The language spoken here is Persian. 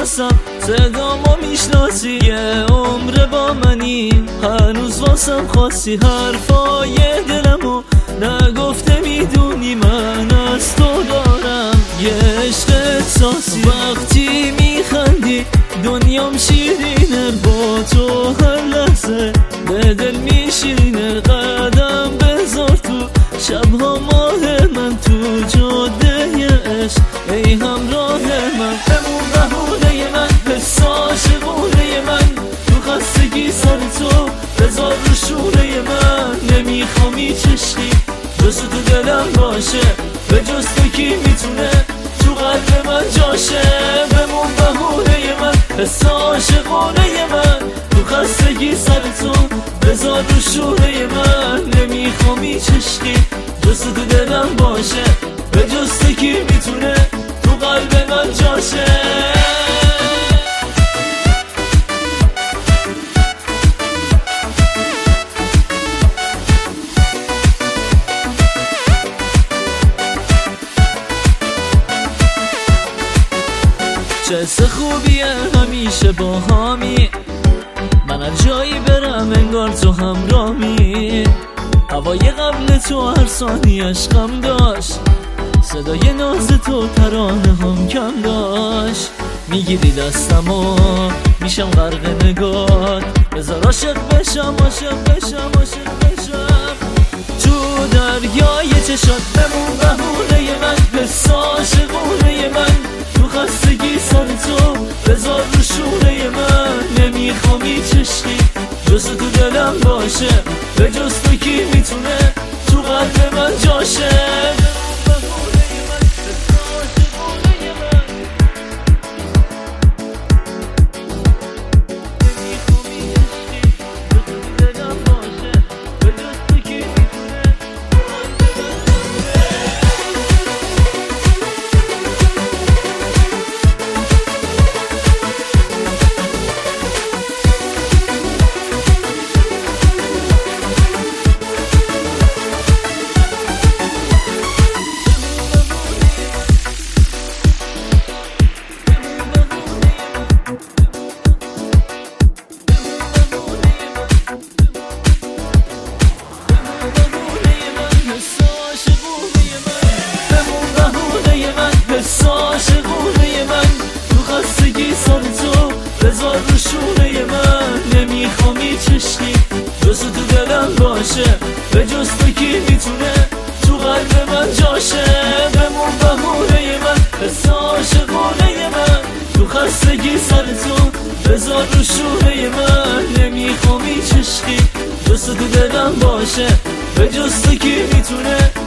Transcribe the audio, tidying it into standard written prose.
واسم، صدامو میشناسی، یه عمر با منی، هنوز واسم خواستی حرفای دلمو نگفته، میدونی من از تو دارم یه عشق احساسی. وقتی میخندی دنیام شیرینه، با تو هر لحظه به دل میشینه. قدم بذار تو شبها ماه من، تو جاده عشق ای همراه من. بمون بهونه من، حس عاشقونه من، تو خستگی سر تو بذار رو شونه من. نمیخوام هیچ عشقی جز تو دلم باشه، به جز تو کی میتونه تو قلب من جاشه. بمون بهونه من، حس عاشقونه من، تو خستگی سر تو بذار رو شونه من. نمیخوام هیچ عشقی جز تو دلم باشه، به جز تو کی میتونه تو قلب من جاشه. چه خوبیه همیشه با همی، من هر جایی برم انگار تو همراهمی. هوای قبل تو هر ثانیه عشقم داشت، صدای ناز تو ترانه هم کم داشت. میگیری دستمو میشم غرق نگات، بذار عاشق بشم عاشق بشم عاشق بشم تو دریای چشات. بمون بهونه من، حس عاشقونه من، تو خستگی سر تو بذار رو شونه من. نمیخوام هیچ عشقی جز تو دلم باشه، به جز تو کی میتونه تو قلب من جاشه. حس عاشقونه من، تو خستگی سر تو بذار رو شونه من. نمیخوام هیچ عشقی جز تو دلم باشه، به جز تو کی میتونه تو قلب من جاشه. بمون بهونه من، حس عاشقونه من، تو خستگی سر تو بذار رو شونه من. نمیخوام هیچ عشقی جز تو دلم باشه، به جز تو کی میتونه